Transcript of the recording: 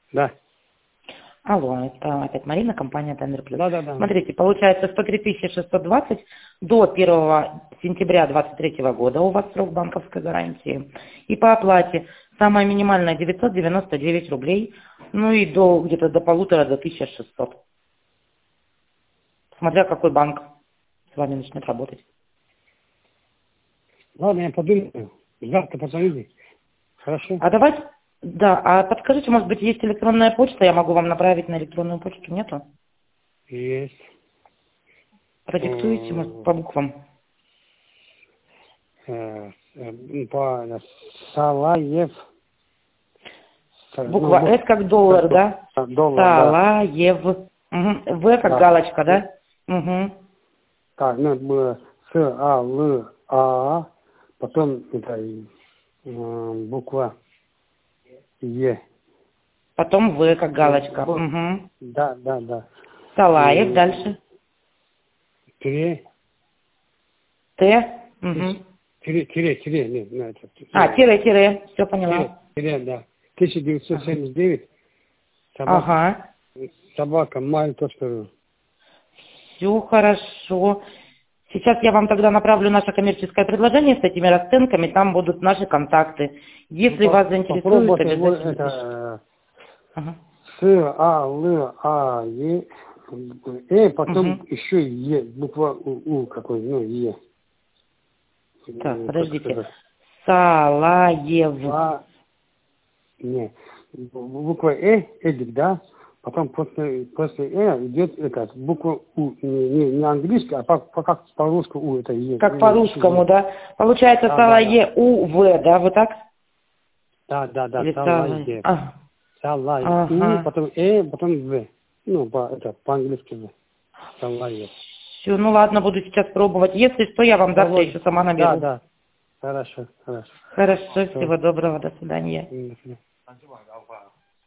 Да. Алло, это опять Марина, компания Тендер Плюс. Да, да, да. Смотрите, получается 103 620 до 1 сентября 2023 года у вас срок банковской гарантии. И по оплате самая минимальная 999 рублей, ну и до где-то до 1500, до 1600. Смотря какой банк с вами начнет работать. Ладно, я подумаю. Завтра позвоните. Хорошо? А давайте, да, а подскажите, может быть, есть электронная почта, я могу вам направить на электронную почту, нету? Есть. Продиктуете, может, по буквам. По Салаев. Буква «С» как доллар, да? Доллар, да. Салаев. Угу. «В» как Да. галочка, да? Угу. Так, было С-А-Л-А, потом это буква Е. Потом «В» как галочка. Вот. Угу. Да, да, да. Салаев, дальше. Тире. Т. Угу. Тире, нет, ну, это, Тире. Все поняла. тире, да. 1979, Ага. собака, mail.ru. Все хорошо. Сейчас я вам тогда направлю наше коммерческое предложение с этими расценками, там будут наши контакты. Если вас заинтересует, Попробуйте обязательно пишите. это Ага. С-А-Л-А-Е, потом еще Е, буква У какой, ну, Е. Так, подождите. Салаев. Не, буква Эдик, да, потом после идет это, буква У, не английский, а как по-русски У, это Е. Как по-русскому, да? Получается Салае У-В, да, вот так? Да, Или Салае. Салае. У, потом потом В. Ну, по-английски. Салае. Все, ну ладно, буду сейчас пробовать. Если что, я вам завтра еще сама наберу. Да. Хорошо. Хорошо, всего доброго, до свидания. До свидания.